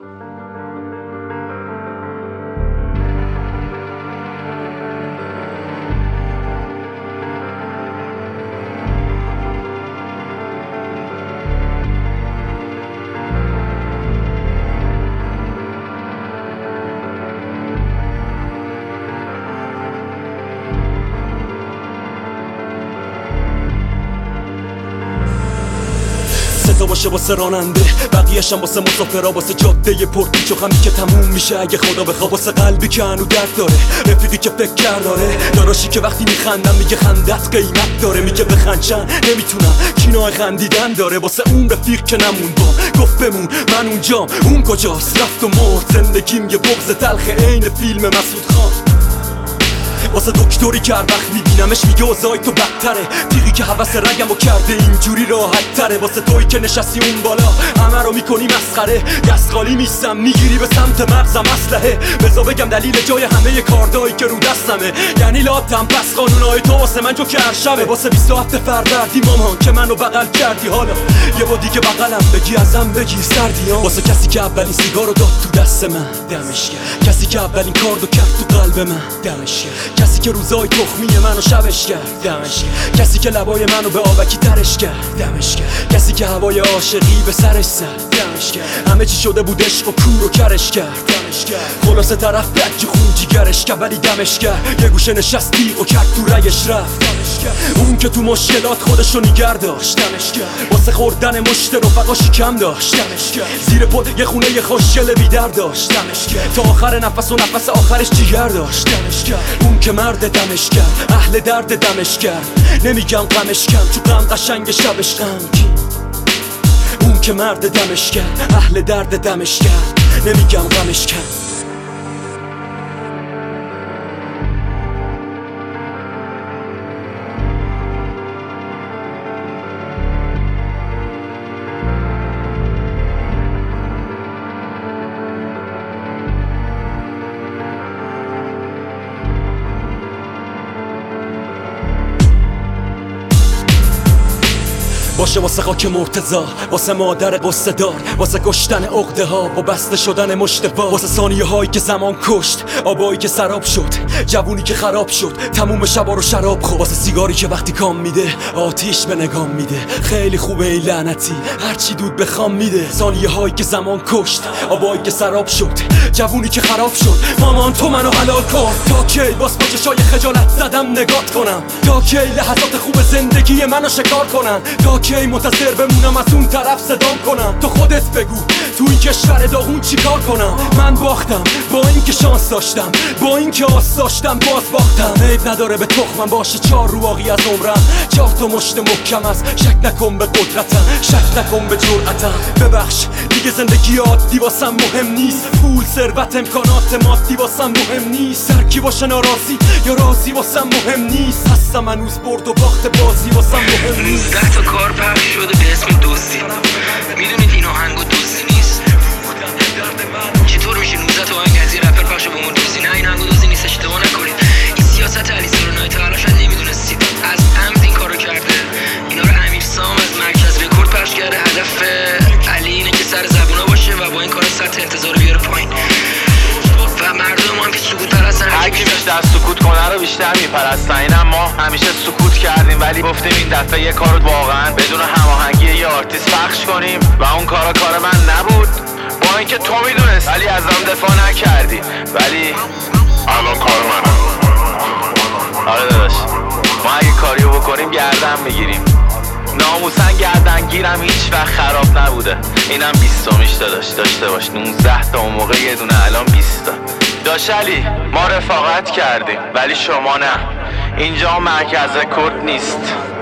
صدا باشه واسه راننده، بقیه‌شم واسه مسافرها، واسه جاده پرپیچ و خمی که تموم میشه اگه خدا بخواد، واسه قلبی که هنو درد داره، رفیقی که فکر کرد داره، داداشی که وقتی میخندم میگه خندت قیمت داره، میگه بخندشن نمیتونم کینای خندیدن داره، واسه اون رفیق که نمون با گفت بمون من اونجام، اون کجاست رفت و مرد، زندگیم یه بغض تلخ عین فیلم مسعود خان، واسه دکتری که هر وقت میبینمش میگه اوضاعی تو بدتره، تیغی که حوث رگمو کرده اینجوری راحت تره، واسه تویی که نشستی اون بالا همه رو میکنی مسخره، دست خالی میستم میگیری به سمت مغزم اسلحه، بذار بگم دلیل جای همه کاردایی که رو دستمه، یعنی لاتم پس قانونای تو واسه من جو که هر شبه، واسه 27 فروردی مامان که منو بغل کردی، حالا یه با دیگه بغلم بگی ازم بگیر سردیام، واسه کسی که اولین سیگارو داد تو دست من دمش گرم، کسی که اولین کاردو کرد تو قلب من دمش گرم، کسی که روزای تخمی منو شبش کرد دمش گرم، کسی که لبای منو به آبکی ترش کرد دمش گرم، کسی که هوای عاشقی به سرش زد دمش گرم، همه چی شده بود عشق و کور و کرش کرد دمش گرم، خلاصه طرف بک خون جیگرش کرد ولی دمش کرد، یه گوشه نشستی و کرد تو رگش رفت دمش گرم، اون که تو مشکلات خودشو نیگر داشت دمش گرم، واسه خوردن مشت رفقاشی کم داشت دمش گرم، زیر پد یه خونه یه خوشگل بیدر داشت دمش گرم، تا آخر نفس و نفس آخرش جیگر داشت دمش گرم، اون که مرد دمش کرد، اهل درد دمش کرد، نمیگم غمش کم تو غم قشنگ شبش غمگین، اون که مرد دمش کرد، اهل درد دمش کرد، نمیگم غمش کم. باشه واسه خاک مرتضا، واسه مادر قصه دار، واسه کشتن عقده ها با بسته شدن مشتبا، واسه ثانیه هایی که زمان کشت، آبایی که سراب شد، جوونی که خراب شد، تموم شبا رو شراب خورد، واسه سیگاری که وقتی کام میده آتیش به نگام میده، خیلی خوبه این لعنتی هرچی دود به خام میده، ثانیه هایی که زمان کشت، آبایی که سراب شد، جوونی که خراب شد، مامان تو منو حلال کن، تا کی باز با چشای خجالت زدم نگات کنم، تا کی لحظات خوب زندگی منو شکار کنن، تا کی منتظر بمونم از اون طرف صدام کنم، تو خودت بگو تو این کشور داغون چیکار کنم، من باختم با اینکه شانس داشتم، با اینکه آس داشتم باز باختم، عیب نداره به تخمم باشه 4 رواقی از عمرم، 4 تا مشت محکم است، شک نکن به قدرتم، شک نکن به جرأتم، ببخش دیگه زندگی عادی واسم مهم نیست، پول ثروت امکانات مادی واسم مهم نیست، هر کی باشه ناراضی یا راضی واسم مهم نیست، هستم هنوز برد و باخت بازی واسم مهم نیست، 19 تا کار پخش شده به اسم دوستی، میدونید این آهنگ و دوستی نیست، چطور میشه 19 تا آهنگ از یه رپر پخش به اون دوستی؟ نه این آهنگ و دوستی نیست، اشتباه نکنید، این سیاست علی سرونایی تا الان شاید نمیدونستید، از عمد این کارو کرده، اینا رو امیر سام از مرکز رکورد پخش کرده، هدف علی اینه که سر زبونا باشه و با این کار سطح انتظار بیاره پایین و مردم ما هم که سکوت پرستن، هر کی بیشتر سکوت کنه رو بیشتر میپرستن، اینم ما همیشه سکوت کردیم ولی گفتیم این دفعه یه کارو واقعا بدون هماهنگی یه آرتیست پخش کنیم و اون کار من نبود، با اینکه تو میدونست ولی ازم دفاع نکردی، ولی الان کار منه. آره داداش ما اگه کاریو بکنیم گردن میگیریم، ناموسن گردن گیرم هیچ وقت خراب نبوده، اینم 20میش داشته باش، 19 تا اون موقع یه دونه الان 20 تا. داش علی ما رفاقت کردیم ولی شما نه، اینجا مرکز رکورد نیست.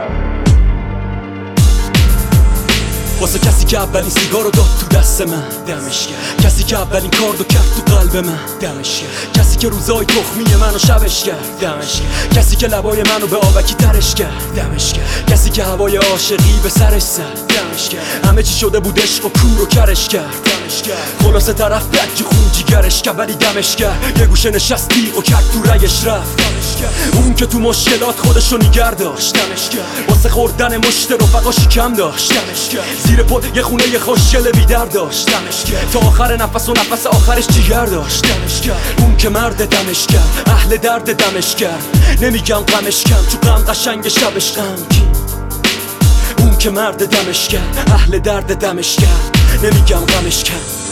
واسه کسی که اولین سیگارو داد تو دست من دمش گرم، کسی که اولین کاردو کرد تو قلب من دمش گرم، کسی که روزای تخمی منو شبش کرد دمش گرم، کسی که لبای منو به آبکی ترش کرد دمش گرم، کسی که هوای عاشقی به سرش زد دمش گرم، همه چی شده بود عشق و کور و کرش کرد دمش خلاصه طرف بکی خون جیگرش که ولی دمش کرد یه گوشه نشستی و کرد تو رگش رفت اون که تو مشکلات خودشو نیگر داشت واسه خوردن مشت رفقاشی کم داشت زیر پل یه خونه خوشگل بیدر داشت تا آخر نفس و نفس آخرش جیگر داشت اون که مرد دمش کرد اهل درد دمش کرد نمیگم غمش کم تو غم قشنگ شبش غمگین اون که مرد دمش کرد اهل درد دمش کرد نمیگم غمش کم